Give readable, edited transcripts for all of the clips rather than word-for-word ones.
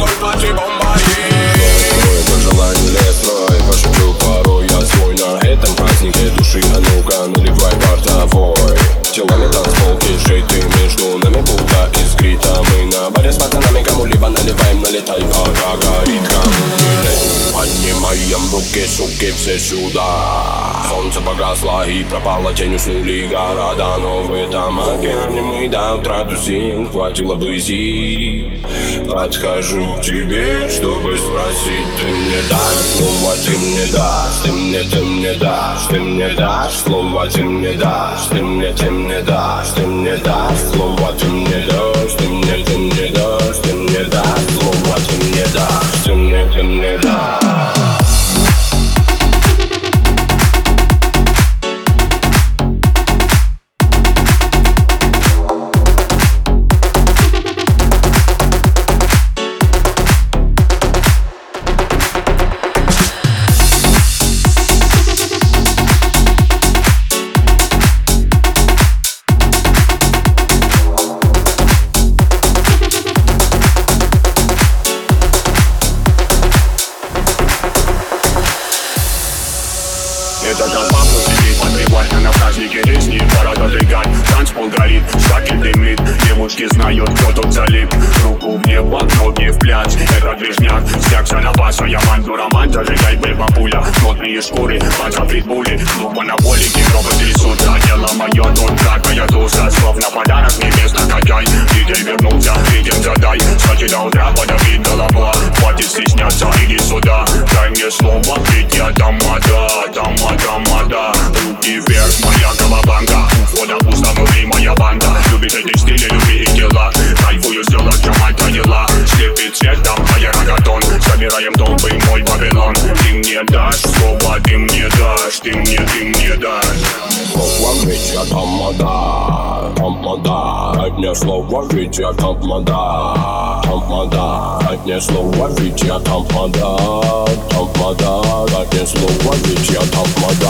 пати бомбари. Мой желание лесной, пошучу порой я свой. На этом празднике души, а ну-ка наливай бортовой. Телами танцпол кишит, и между нами будто искрит. А мы на баре с пацанами кому-либо наливаем, налетай, пока горит. Поднимаем руки, суки, все сюда. Солнце погасло и пропало, тень, уснули города. Но в этом океане мы до утра тусим, хватило бы сил. Подхожу к тебе, чтобы спросить: ты мне дашь слово, ты мне дашь, ты мне дашь, ты мне дашь слово, ты мне дашь, ты мне дашь, ты мне дашь слово, ты мне дашь, ты мне дашь, ты мне дашь слово, ты мне дашь, ты мне дашь. Это толпа сидит под приборкой на празднике резни. Пора зажигать, танцпол горит, шакель дымит. Девушки знают, кто тут залип. Руку в небо, ноги в пляж. Это движняк, стякся на баса. Я манду роман, зажигай, бей бабуля. Плотные шкуры, панца притбули. Группа на полике, робот трясутся. Дело мое, тут какая туса. Словно подарок, небесно качай. Диджей вернулся, ритм задай. Кстати, до утра подавит голова. Хватит стесняться, иди сюда. Дай мне слово, ведь я тамада. Руки вверх, моя колобанга. У входа пусто, внутри моя банда. Любит эти стили, люби и дела. Кайфую, сделать, джамать дела. Слепит цветом, а я рогатон. Собираем толпы, мой Вавилон. Ты мне дашь слово, ты мне дашь, ты мне дашь. Слово, ведь я тамада. Дай мне слово, ведь я тамада. Дай мне слово, ведь я тамада. Дай мне слово, ведь я тамада.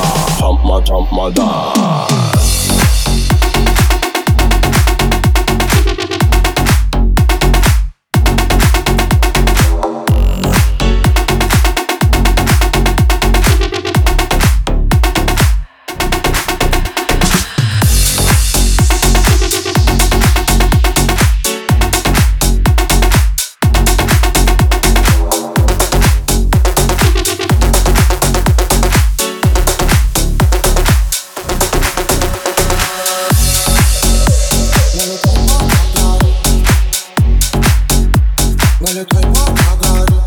Налетай, пока горит.